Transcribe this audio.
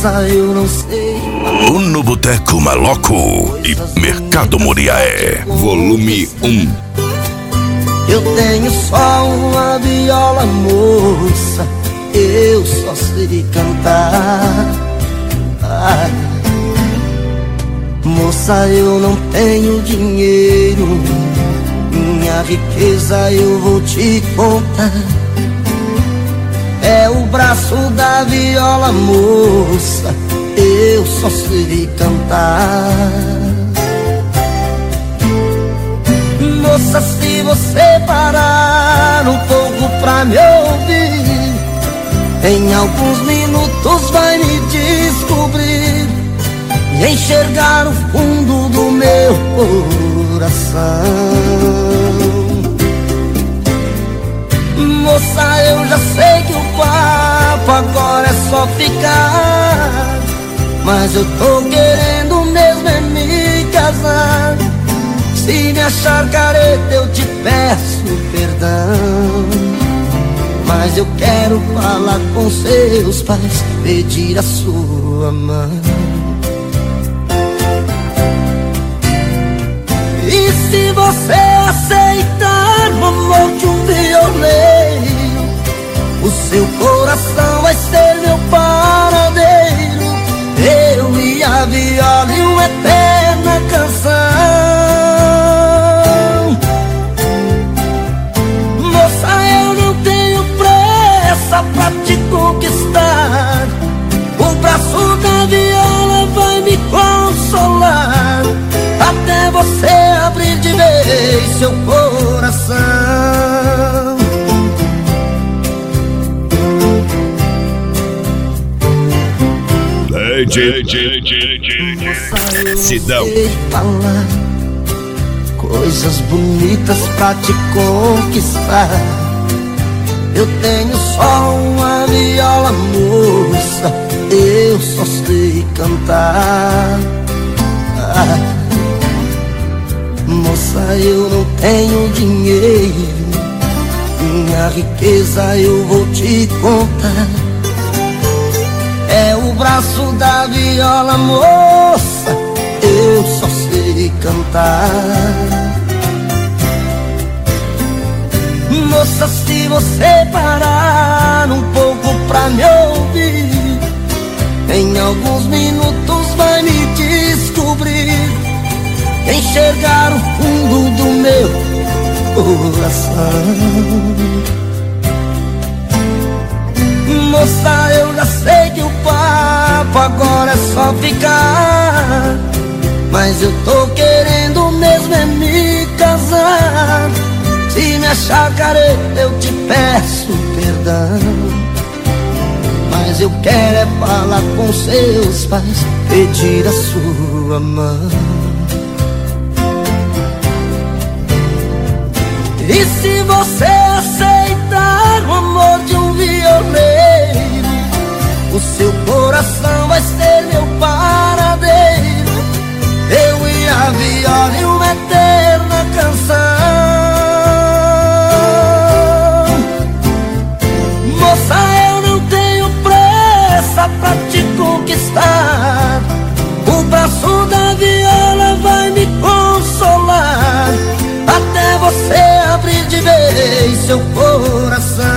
moça, eu não sei. No Boteco Maloco e Mercado Muriaé, volume 1. Eu tenho só uma viola, moça, eu só sei cantar. Ai, moça, eu não tenho dinheiro, minha riqueza eu vou te contar. É o braço da viola, moça, eu só sei cantar. Moça, se você parar um pouco pra me ouvir, em alguns minutos vai me descobrir e enxergar o fundo do meu coração. Moça, eu já sei que o papo agora é só ficar, mas eu tô querendo mesmo é me casar. Se me achar careta eu te peço perdão, mas eu quero falar com seus pais, pedir a sua mão. E se você aceitar o amor de um violeiro, o seu coração vai ser meu paradeiro, eu e a viola e uma eterna canção. Moça, eu não tenho pressa pra te conquistar, o braço da viola vai me consolar, até você abrir de vez seu coração. Sidão. Falar coisas bonitas pra te conquistar. Eu tenho só uma viola, moça, eu só sei cantar. Moça, eu não tenho dinheiro, minha riqueza eu vou te contar. É o braço da viola, moça, eu só sei cantar. Moça, se você parar um pouco pra me ouvir, em alguns minutos vai me descobrir, enxergar o fundo do meu coração. Moça, eu já sei que o papo agora é só ficar, mas eu tô querendo mesmo é me casar. Se me achar careta eu te peço perdão, mas eu quero é falar com seus pais, pedir a sua mão. E se você aceitar o amor de um violeiro, o seu coração vai ser meu paradeiro, eu e a viola e uma eterna canção. Moça, eu não tenho pressa pra te conquistar, o braço da viola vai me consolar, até você abrir de vez seu coração.